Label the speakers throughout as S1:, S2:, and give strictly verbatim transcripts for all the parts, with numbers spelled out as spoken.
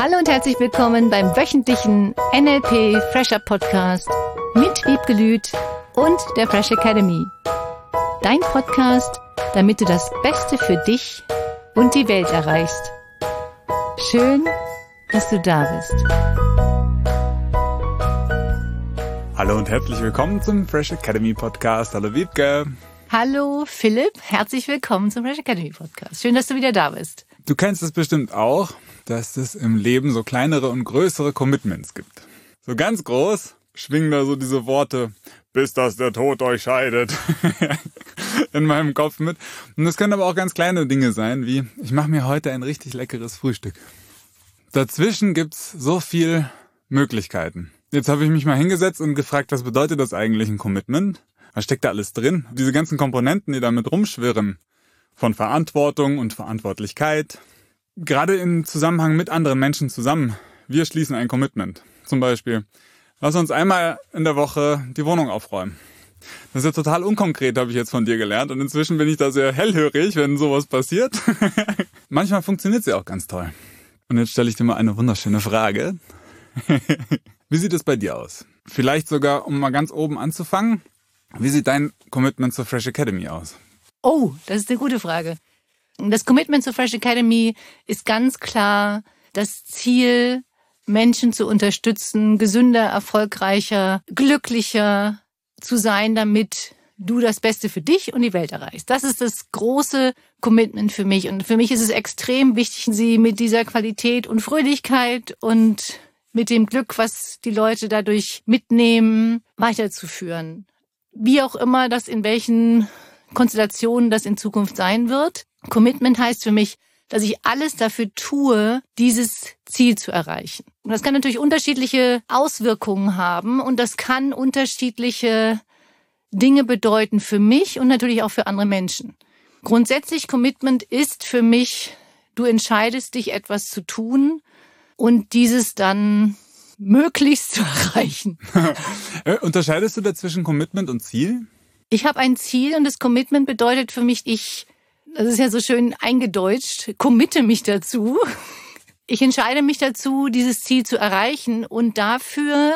S1: Hallo und herzlich willkommen beim wöchentlichen N L P Fresher Podcast mit Wiebke Lüth und der Fresh Academy. Dein Podcast, damit du das Beste für dich und die Welt erreichst. Schön, dass du da bist.
S2: Hallo und herzlich willkommen zum Fresh Academy Podcast. Hallo Wiebke.
S1: Hallo Philipp, herzlich willkommen zum Fresh Academy Podcast. Schön, dass du wieder da bist.
S2: Du kennst es bestimmt auch, dass es im Leben so kleinere und größere Commitments gibt. So ganz groß schwingen da so diese Worte, bis dass der Tod euch scheidet, in meinem Kopf mit. Und das können aber auch ganz kleine Dinge sein, wie ich mache mir heute ein richtig leckeres Frühstück. Dazwischen gibt's so viel Möglichkeiten. Jetzt habe ich mich mal hingesetzt und gefragt, was bedeutet das eigentlich ein Commitment? Was steckt da alles drin? Diese ganzen Komponenten, die damit rumschwirren, von Verantwortung und Verantwortlichkeit, gerade im Zusammenhang mit anderen Menschen zusammen. Wir schließen ein Commitment. Zum Beispiel, lass uns einmal in der Woche die Wohnung aufräumen. Das ist ja total unkonkret, habe ich jetzt von dir gelernt. Und inzwischen bin ich da sehr hellhörig, wenn sowas passiert. Manchmal funktioniert sie auch ganz toll. Und jetzt stelle ich dir mal eine wunderschöne Frage. Wie sieht es bei dir aus? Vielleicht sogar, um mal ganz oben anzufangen, wie sieht dein Commitment zur Fresh Academy aus?
S1: Oh, das ist eine gute Frage. Das Commitment zur Fresh Academy ist ganz klar das Ziel, Menschen zu unterstützen, gesünder, erfolgreicher, glücklicher zu sein, damit du das Beste für dich und die Welt erreichst. Das ist das große Commitment für mich. Und für mich ist es extrem wichtig, sie mit dieser Qualität und Fröhlichkeit und mit dem Glück, was die Leute dadurch mitnehmen, weiterzuführen. Wie auch immer das in welchen Konstellationen das in Zukunft sein wird. Commitment heißt für mich, dass ich alles dafür tue, dieses Ziel zu erreichen. Und das kann natürlich unterschiedliche Auswirkungen haben und das kann unterschiedliche Dinge bedeuten für mich und natürlich auch für andere Menschen. Grundsätzlich Commitment ist für mich, du entscheidest dich, etwas zu tun und dieses dann möglichst zu erreichen.
S2: Unterscheidest du da zwischen Commitment und Ziel?
S1: Ich habe ein Ziel und das Commitment bedeutet für mich, ich, das ist ja so schön eingedeutscht, committe mich dazu. Ich entscheide mich dazu, dieses Ziel zu erreichen und dafür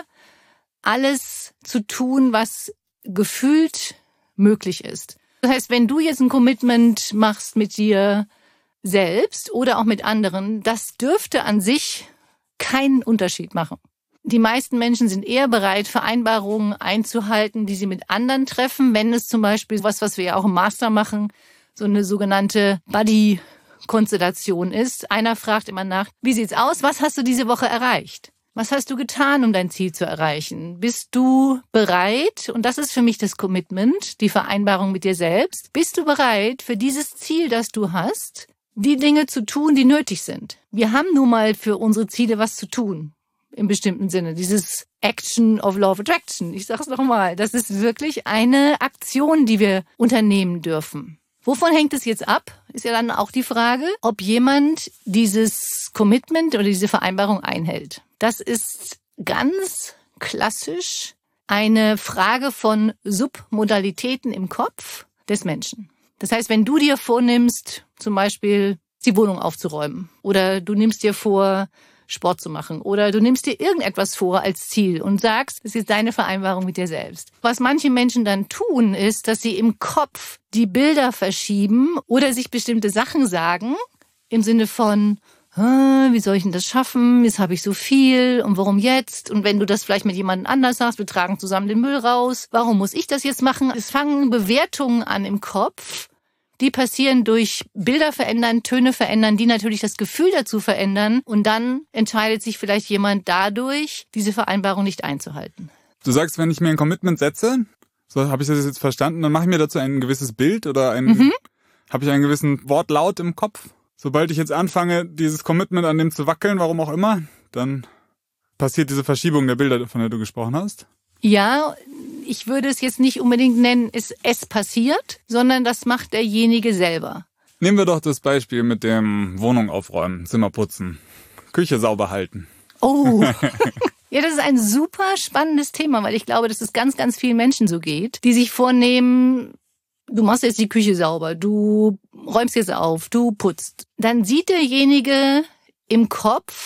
S1: alles zu tun, was gefühlt möglich ist. Das heißt, wenn du jetzt ein Commitment machst mit dir selbst oder auch mit anderen, das dürfte an sich keinen Unterschied machen. Die meisten Menschen sind eher bereit, Vereinbarungen einzuhalten, die sie mit anderen treffen, wenn es zum Beispiel was, was wir ja auch im Master machen, so eine sogenannte Buddy-Konstellation ist. Einer fragt immer nach, wie sieht's aus? Was hast du diese Woche erreicht? Was hast du getan, um dein Ziel zu erreichen? Bist du bereit? Und das ist für mich das Commitment, die Vereinbarung mit dir selbst. Bist du bereit, für dieses Ziel, das du hast, die Dinge zu tun, die nötig sind? Wir haben nun mal für unsere Ziele was zu tun. Im bestimmten Sinne. Dieses Action of Law of Attraction. Ich sage es nochmal. Das ist wirklich eine Aktion, die wir unternehmen dürfen. Wovon hängt es jetzt ab? Ist ja dann auch die Frage, ob jemand dieses Commitment oder diese Vereinbarung einhält. Das ist ganz klassisch eine Frage von Submodalitäten im Kopf des Menschen. Das heißt, wenn du dir vornimmst, zum Beispiel die Wohnung aufzuräumen oder du nimmst dir vor, Sport zu machen oder du nimmst dir irgendetwas vor als Ziel und sagst, das ist deine Vereinbarung mit dir selbst. Was manche Menschen dann tun, ist, dass sie im Kopf die Bilder verschieben oder sich bestimmte Sachen sagen im Sinne von, wie soll ich denn das schaffen? Jetzt habe ich so viel und warum jetzt? Und wenn du das vielleicht mit jemandem anders sagst, wir tragen zusammen den Müll raus, warum muss ich das jetzt machen? Es fangen Bewertungen an im Kopf, die passieren durch Bilder verändern, Töne verändern, die natürlich das Gefühl dazu verändern. Und dann entscheidet sich vielleicht jemand dadurch, diese Vereinbarung nicht einzuhalten.
S2: Du sagst, wenn ich mir ein Commitment setze, so habe ich das jetzt verstanden, dann mache ich mir dazu ein gewisses Bild oder ein, mhm. habe ich einen gewissen Wortlaut im Kopf. Sobald ich jetzt anfange, dieses Commitment an dem zu wackeln, warum auch immer, dann passiert diese Verschiebung der Bilder, von der du gesprochen hast.
S1: Ja, ich würde es jetzt nicht unbedingt nennen, es, es passiert, sondern das macht derjenige selber.
S2: Nehmen wir doch das Beispiel mit dem Wohnung aufräumen, Zimmer putzen, Küche sauber halten.
S1: Oh, ja, das ist ein super spannendes Thema, weil ich glaube, dass es ganz, ganz vielen Menschen so geht, die sich vornehmen, du machst jetzt die Küche sauber, du räumst jetzt auf, du putzt. Dann sieht derjenige im Kopf,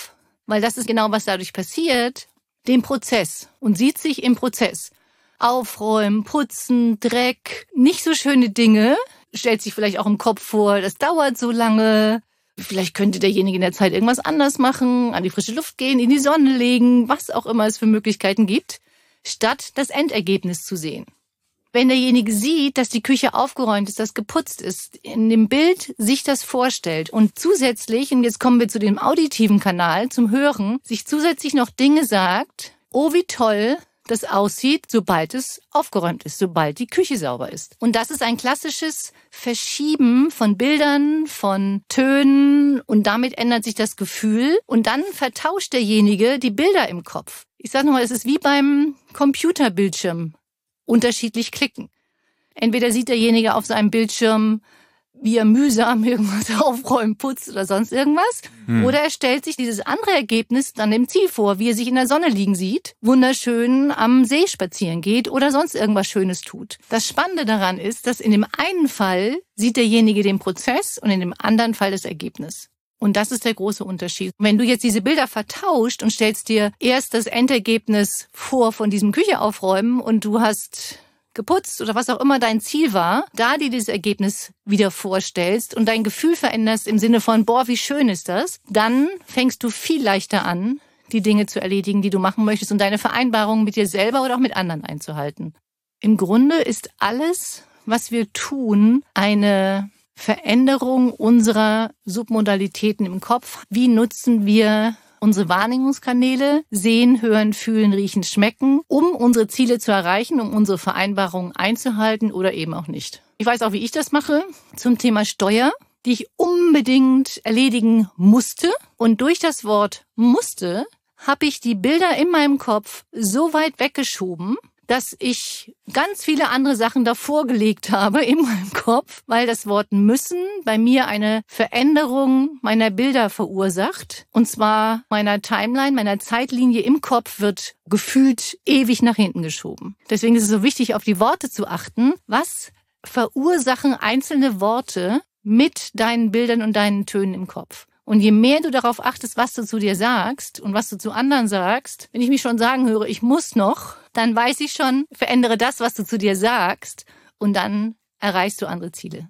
S1: weil das ist genau, was dadurch passiert, den Prozess und sieht sich im Prozess. Aufräumen, putzen, Dreck, nicht so schöne Dinge, stellt sich vielleicht auch im Kopf vor, das dauert so lange. Vielleicht könnte derjenige in der Zeit irgendwas anders machen, an die frische Luft gehen, in die Sonne legen, was auch immer es für Möglichkeiten gibt, statt das Endergebnis zu sehen. Wenn derjenige sieht, dass die Küche aufgeräumt ist, dass geputzt ist, in dem Bild sich das vorstellt und zusätzlich, und jetzt kommen wir zu dem auditiven Kanal, zum Hören, sich zusätzlich noch Dinge sagt, oh wie toll das aussieht, sobald es aufgeräumt ist, sobald die Küche sauber ist. Und das ist ein klassisches Verschieben von Bildern, von Tönen und damit ändert sich das Gefühl und dann vertauscht derjenige die Bilder im Kopf. Ich sage nochmal, es ist wie beim Computerbildschirm, unterschiedlich klicken. Entweder sieht derjenige auf seinem Bildschirm, wie er mühsam irgendwas aufräumt, putzt oder sonst irgendwas. Hm. Oder er stellt sich dieses andere Ergebnis dann im Ziel vor, wie er sich in der Sonne liegen sieht, wunderschön am See spazieren geht oder sonst irgendwas Schönes tut. Das Spannende daran ist, dass in dem einen Fall sieht derjenige den Prozess und in dem anderen Fall das Ergebnis. Und das ist der große Unterschied. Wenn du jetzt diese Bilder vertauscht und stellst dir erst das Endergebnis vor von diesem Küche aufräumen und du hast geputzt oder was auch immer dein Ziel war, da dir dieses Ergebnis wieder vorstellst und dein Gefühl veränderst im Sinne von, boah, wie schön ist das, dann fängst du viel leichter an, die Dinge zu erledigen, die du machen möchtest und deine Vereinbarungen mit dir selber oder auch mit anderen einzuhalten. Im Grunde ist alles, was wir tun, eine Veränderung unserer Submodalitäten im Kopf. Wie nutzen wir unsere Wahrnehmungskanäle, sehen, hören, fühlen, riechen, schmecken, um unsere Ziele zu erreichen, um unsere Vereinbarungen einzuhalten oder eben auch nicht. Ich weiß auch, wie ich das mache zum Thema Steuer, die ich unbedingt erledigen musste. Und durch das Wort musste habe ich die Bilder in meinem Kopf so weit weggeschoben, dass ich ganz viele andere Sachen davor gelegt habe in meinem Kopf, weil das Wort müssen bei mir eine Veränderung meiner Bilder verursacht. Und zwar meiner Timeline, meiner Zeitlinie im Kopf wird gefühlt ewig nach hinten geschoben. Deswegen ist es so wichtig, auf die Worte zu achten. Was verursachen einzelne Worte mit deinen Bildern und deinen Tönen im Kopf? Und je mehr du darauf achtest, was du zu dir sagst und was du zu anderen sagst, wenn ich mich schon sagen höre, ich muss noch, dann weiß ich schon, verändere das, was du zu dir sagst und dann erreichst du andere Ziele.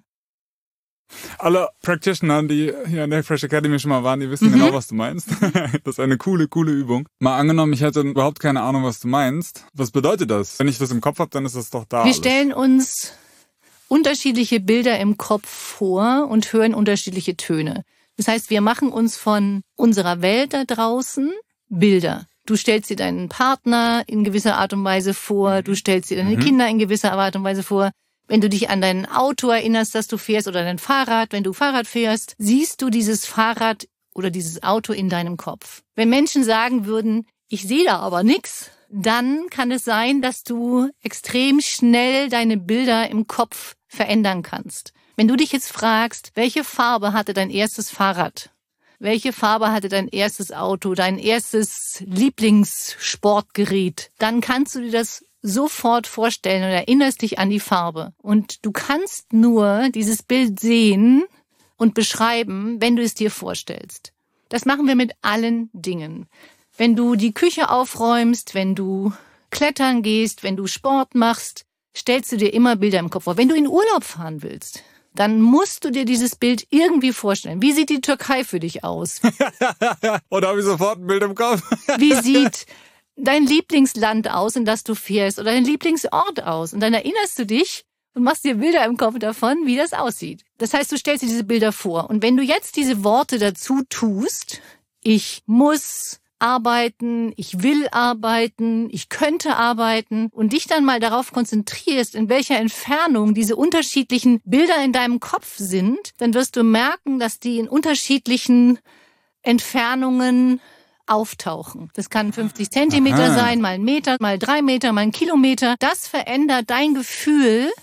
S2: Alle Practitioner, die hier in der Fresh Academy schon mal waren, die wissen mhm. genau, was du meinst. Das ist eine coole, coole Übung. Mal angenommen, ich hätte überhaupt keine Ahnung, was du meinst. Was bedeutet das? Wenn ich das im Kopf habe, dann ist das doch da. Wir
S1: alles. Stellen uns unterschiedliche Bilder im Kopf vor und hören unterschiedliche Töne. Das heißt, wir machen uns von unserer Welt da draußen Bilder. Du stellst dir deinen Partner in gewisser Art und Weise vor, du stellst dir deine mhm. Kinder in gewisser Art und Weise vor. Wenn du dich an dein Auto erinnerst, das du fährst oder dein Fahrrad, wenn du Fahrrad fährst, siehst du dieses Fahrrad oder dieses Auto in deinem Kopf. Wenn Menschen sagen würden, ich sehe da aber nichts, dann kann es sein, dass du extrem schnell deine Bilder im Kopf verändern kannst. Wenn du dich jetzt fragst, welche Farbe hatte dein erstes Fahrrad? Welche Farbe hatte dein erstes Auto, dein erstes Lieblingssportgerät? Dann kannst du dir das sofort vorstellen und erinnerst dich an die Farbe. Und du kannst nur dieses Bild sehen und beschreiben, wenn du es dir vorstellst. Das machen wir mit allen Dingen. Wenn du die Küche aufräumst, wenn du klettern gehst, wenn du Sport machst, stellst du dir immer Bilder im Kopf vor. Wenn du in Urlaub fahren willst, dann musst du dir dieses Bild irgendwie vorstellen. Wie sieht die Türkei für dich aus?
S2: Oder habe ich sofort ein Bild im Kopf?
S1: Wie sieht dein Lieblingsland aus, in das du fährst, oder dein Lieblingsort aus? Und dann erinnerst du dich und machst dir Bilder im Kopf davon, wie das aussieht. Das heißt, du stellst dir diese Bilder vor. Und wenn du jetzt diese Worte dazu tust, ich muss arbeiten, ich will arbeiten, ich könnte arbeiten und dich dann mal darauf konzentrierst, in welcher Entfernung diese unterschiedlichen Bilder in deinem Kopf sind, dann wirst du merken, dass die in unterschiedlichen Entfernungen auftauchen. Das kann fünfzig Zentimeter Aha. sein, mal ein Meter, mal drei Meter, mal ein Kilometer. Das verändert dein Gefühl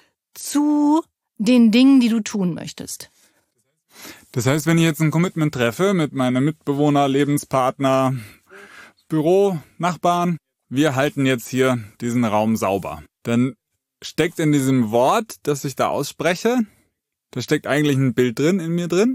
S1: zu den Dingen, die du tun möchtest.
S2: Das heißt, wenn ich jetzt ein Commitment treffe mit meinem Mitbewohner, Lebenspartner, Büro, Nachbarn, wir halten jetzt hier diesen Raum sauber, dann steckt in diesem Wort, das ich da ausspreche, da steckt eigentlich ein Bild drin, in mir drin.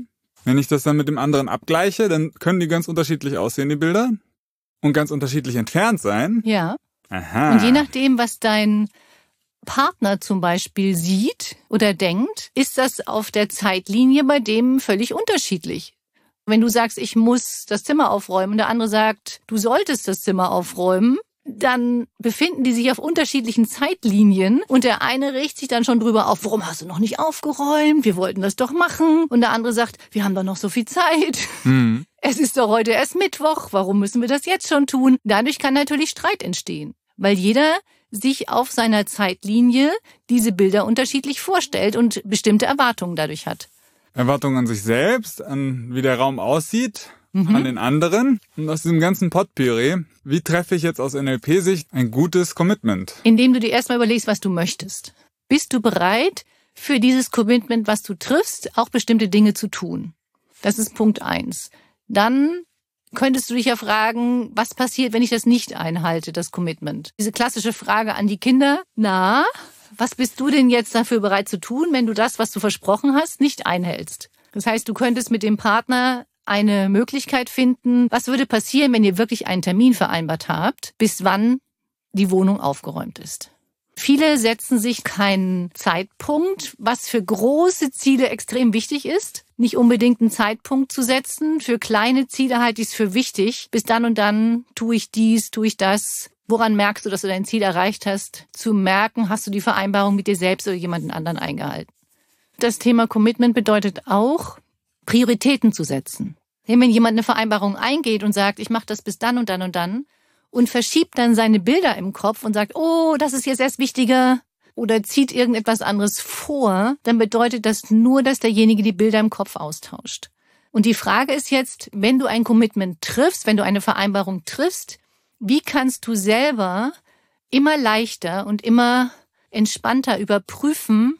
S2: Wenn ich das dann mit dem anderen abgleiche, dann können die ganz unterschiedlich aussehen, die Bilder. Und ganz unterschiedlich entfernt sein.
S1: Ja.
S2: Aha.
S1: Und je nachdem, was dein Partner zum Beispiel sieht oder denkt, ist das auf der Zeitlinie bei dem völlig unterschiedlich. Wenn du sagst, ich muss das Zimmer aufräumen und der andere sagt, du solltest das Zimmer aufräumen, dann befinden die sich auf unterschiedlichen Zeitlinien und der eine regt sich dann schon drüber auf, warum hast du noch nicht aufgeräumt? Wir wollten das doch machen. Und der andere sagt, wir haben doch noch so viel Zeit. Mhm. Es ist doch heute erst Mittwoch, warum müssen wir das jetzt schon tun? Dadurch kann natürlich Streit entstehen, weil jeder sich auf seiner Zeitlinie diese Bilder unterschiedlich vorstellt und bestimmte Erwartungen dadurch hat.
S2: Erwartungen an sich selbst, an wie der Raum aussieht, mhm. an den anderen. Und aus diesem ganzen Potpourri, wie treffe ich jetzt aus N L P-Sicht ein gutes Commitment?
S1: Indem du dir erstmal überlegst, was du möchtest. Bist du bereit, für dieses Commitment, was du triffst, auch bestimmte Dinge zu tun? Das ist Punkt eins. Dann könntest du dich ja fragen, was passiert, wenn ich das nicht einhalte, das Commitment? Diese klassische Frage an die Kinder, na, was bist du denn jetzt dafür bereit zu tun, wenn du das, was du versprochen hast, nicht einhältst? Das heißt, du könntest mit dem Partner eine Möglichkeit finden, was würde passieren, wenn ihr wirklich einen Termin vereinbart habt, bis wann die Wohnung aufgeräumt ist. Viele setzen sich keinen Zeitpunkt, was für große Ziele extrem wichtig ist. Nicht unbedingt einen Zeitpunkt zu setzen. Für kleine Ziele halte ich es für wichtig. Bis dann und dann tue ich dies, tue ich das. Woran merkst du, dass du dein Ziel erreicht hast? Zu merken, hast du die Vereinbarung mit dir selbst oder jemanden anderen eingehalten? Das Thema Commitment bedeutet auch, Prioritäten zu setzen. Wenn jemand eine Vereinbarung eingeht und sagt, ich mache das bis dann und dann und dann und verschiebt dann seine Bilder im Kopf und sagt, oh, das ist jetzt erst wichtiger oder zieht irgendetwas anderes vor, dann bedeutet das nur, dass derjenige die Bilder im Kopf austauscht. Und die Frage ist jetzt, wenn du ein Commitment triffst, wenn du eine Vereinbarung triffst, wie kannst du selber immer leichter und immer entspannter überprüfen,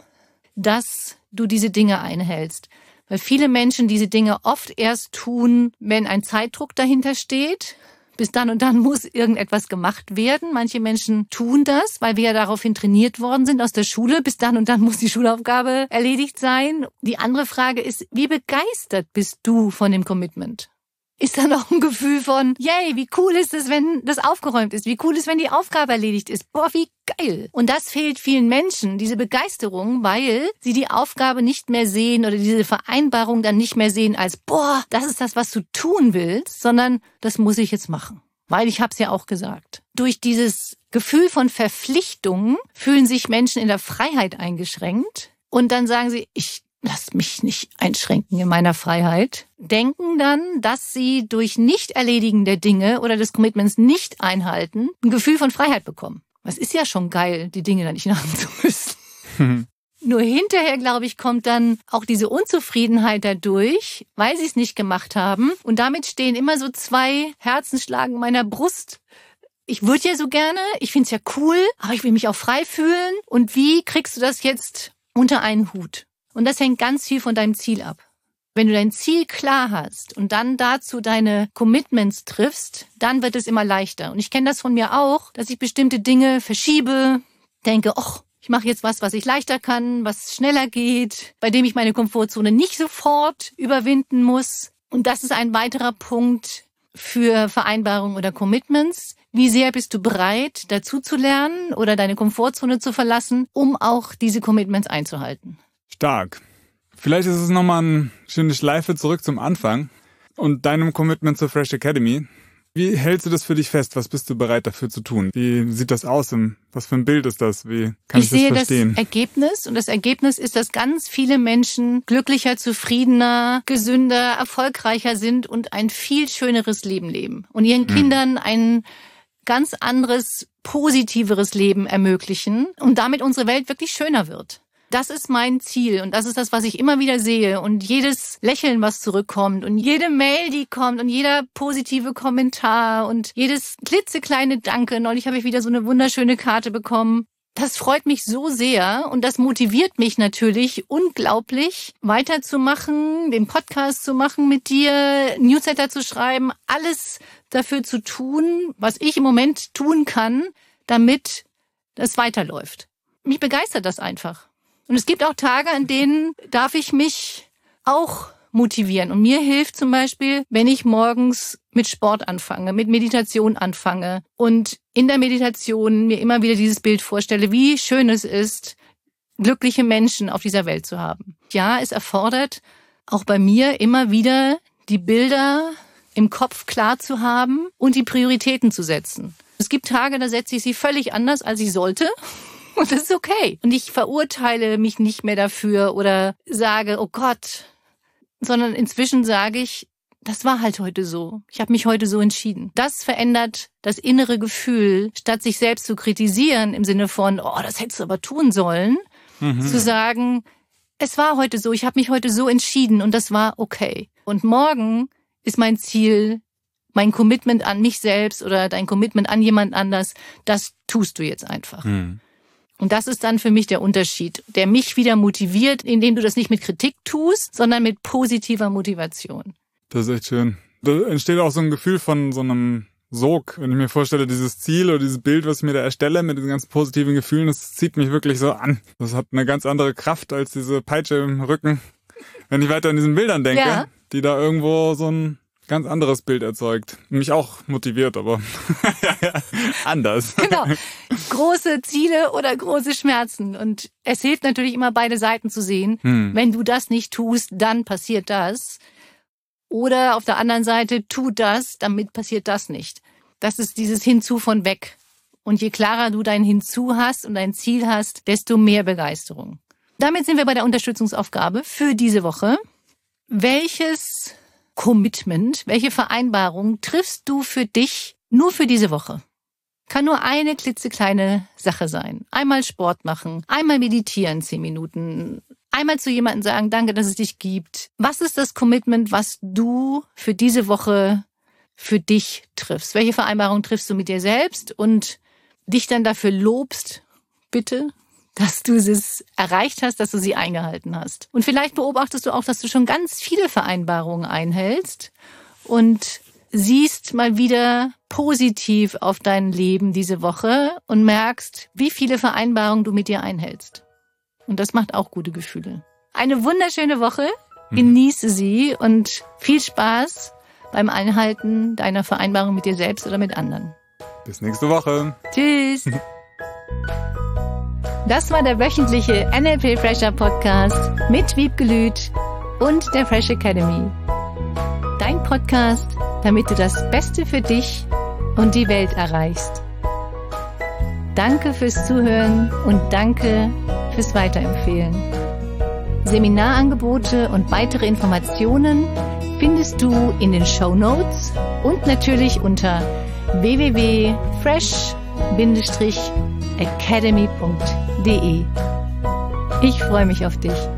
S1: dass du diese Dinge einhältst? Weil viele Menschen diese Dinge oft erst tun, wenn ein Zeitdruck dahinter steht. Bis dann und dann muss irgendetwas gemacht werden. Manche Menschen tun das, weil wir ja daraufhin trainiert worden sind aus der Schule. Bis dann und dann muss die Schulaufgabe erledigt sein. Die andere Frage ist, wie begeistert bist du von dem Commitment? Ist da noch ein Gefühl von, yay, wie cool ist es, wenn das aufgeräumt ist? Wie cool ist, wenn die Aufgabe erledigt ist? Boah, wie geil. Und das fehlt vielen Menschen, diese Begeisterung, weil sie die Aufgabe nicht mehr sehen oder diese Vereinbarung dann nicht mehr sehen als, boah, das ist das, was du tun willst, sondern das muss ich jetzt machen. Weil ich hab's ja auch gesagt. Durch dieses Gefühl von Verpflichtung fühlen sich Menschen in der Freiheit eingeschränkt und dann sagen sie, ich lass mich nicht einschränken in meiner Freiheit, denken dann, dass sie durch Nicht-Erledigen der Dinge oder des Commitments nicht einhalten, ein Gefühl von Freiheit bekommen. Das ist ja schon geil, die Dinge dann nicht machen zu müssen. Nur hinterher, glaube ich, kommt dann auch diese Unzufriedenheit dadurch, weil sie es nicht gemacht haben. Und damit stehen immer so zwei Herzensschlagen in meiner Brust. Ich würde ja so gerne, ich finde es ja cool, aber ich will mich auch frei fühlen. Und wie kriegst du das jetzt unter einen Hut? Und das hängt ganz viel von deinem Ziel ab. Wenn du dein Ziel klar hast und dann dazu deine Commitments triffst, dann wird es immer leichter. Und ich kenne das von mir auch, dass ich bestimmte Dinge verschiebe, denke, ach, ich mache jetzt was, was ich leichter kann, was schneller geht, bei dem ich meine Komfortzone nicht sofort überwinden muss. Und das ist ein weiterer Punkt für Vereinbarungen oder Commitments. Wie sehr bist du bereit, dazu zu lernen oder deine Komfortzone zu verlassen, um auch diese Commitments einzuhalten?
S2: Stark. Vielleicht ist es nochmal eine schöne Schleife zurück zum Anfang und deinem Commitment zur Fresh Academy. Wie hältst du das für dich fest? Was bist du bereit dafür zu tun? Wie sieht das aus? Was für ein Bild ist das? Wie kann ich, ich das verstehen?
S1: Ich sehe das Ergebnis und das Ergebnis ist, dass ganz viele Menschen glücklicher, zufriedener, gesünder, erfolgreicher sind und ein viel schöneres Leben leben und ihren mhm. Kindern ein ganz anderes, positiveres Leben ermöglichen und damit unsere Welt wirklich schöner wird. Das ist mein Ziel und das ist das, was ich immer wieder sehe. Und jedes Lächeln, was zurückkommt und jede Mail, die kommt und jeder positive Kommentar und jedes klitzekleine Danke. Neulich habe ich wieder so eine wunderschöne Karte bekommen. Das freut mich so sehr und das motiviert mich natürlich unglaublich, weiterzumachen, den Podcast zu machen mit dir, Newsletter zu schreiben, alles dafür zu tun, was ich im Moment tun kann, damit das weiterläuft. Mich begeistert das einfach. Und es gibt auch Tage, an denen darf ich mich auch motivieren. Und mir hilft zum Beispiel, wenn ich morgens mit Sport anfange, mit Meditation anfange und in der Meditation mir immer wieder dieses Bild vorstelle, wie schön es ist, glückliche Menschen auf dieser Welt zu haben. Ja, es erfordert auch bei mir immer wieder die Bilder im Kopf klar zu haben und die Prioritäten zu setzen. Es gibt Tage, da setze ich sie völlig anders, als ich sollte. Und das ist okay. Und ich verurteile mich nicht mehr dafür oder sage, oh Gott, sondern inzwischen sage ich, das war halt heute so. Ich habe mich heute so entschieden. Das verändert das innere Gefühl, statt sich selbst zu kritisieren im Sinne von, oh, das hättest du aber tun sollen, mhm. zu sagen, es war heute so, ich habe mich heute so entschieden und das war okay. Und morgen ist mein Ziel, mein Commitment an mich selbst oder dein Commitment an jemand anders, das tust du jetzt einfach. Mhm. Und das ist dann für mich der Unterschied, der mich wieder motiviert, indem du das nicht mit Kritik tust, sondern mit positiver Motivation.
S2: Das ist echt schön. Da entsteht auch so ein Gefühl von so einem Sog. Wenn ich mir vorstelle, dieses Ziel oder dieses Bild, was ich mir da erstelle mit diesen ganzen positiven Gefühlen, das zieht mich wirklich so an. Das hat eine ganz andere Kraft als diese Peitsche im Rücken. Wenn ich weiter an diesen Bildern denke, ja. die da irgendwo so ein ganz anderes Bild erzeugt. Mich auch motiviert, aber anders.
S1: Genau. Große Ziele oder große Schmerzen. Und es hilft natürlich immer, beide Seiten zu sehen. Hm. Wenn du das nicht tust, dann passiert das. Oder auf der anderen Seite, tu das, damit passiert das nicht. Das ist dieses Hinzu von weg. Und je klarer du dein Hinzu hast und dein Ziel hast, desto mehr Begeisterung. Damit sind wir bei der Unterstützungsaufgabe für diese Woche. Welches Commitment, welche Vereinbarung triffst du für dich nur für diese Woche? Kann nur eine klitzekleine Sache sein. Einmal Sport machen, einmal meditieren zehn Minuten, einmal zu jemandem sagen, danke, dass es dich gibt. Was ist das Commitment, was du für diese Woche für dich triffst? Welche Vereinbarung triffst du mit dir selbst und dich dann dafür lobst, bitte, dass du es erreicht hast, dass du sie eingehalten hast. Und vielleicht beobachtest du auch, dass du schon ganz viele Vereinbarungen einhältst und siehst mal wieder positiv auf dein Leben diese Woche und merkst, wie viele Vereinbarungen du mit dir einhältst. Und das macht auch gute Gefühle. Eine wunderschöne Woche, genieße sie und viel Spaß beim Einhalten deiner Vereinbarung mit dir selbst oder mit anderen.
S2: Bis nächste Woche.
S1: Tschüss. Das war der wöchentliche N L P Fresher Podcast mit Wiebke Lüth und der Fresh Academy. Dein Podcast, damit du das Beste für dich und die Welt erreichst. Danke fürs Zuhören und danke fürs Weiterempfehlen. Seminarangebote und weitere Informationen findest du in den Shownotes und natürlich unter w w w punkt fresh academy punkt de. Ich freue mich auf dich.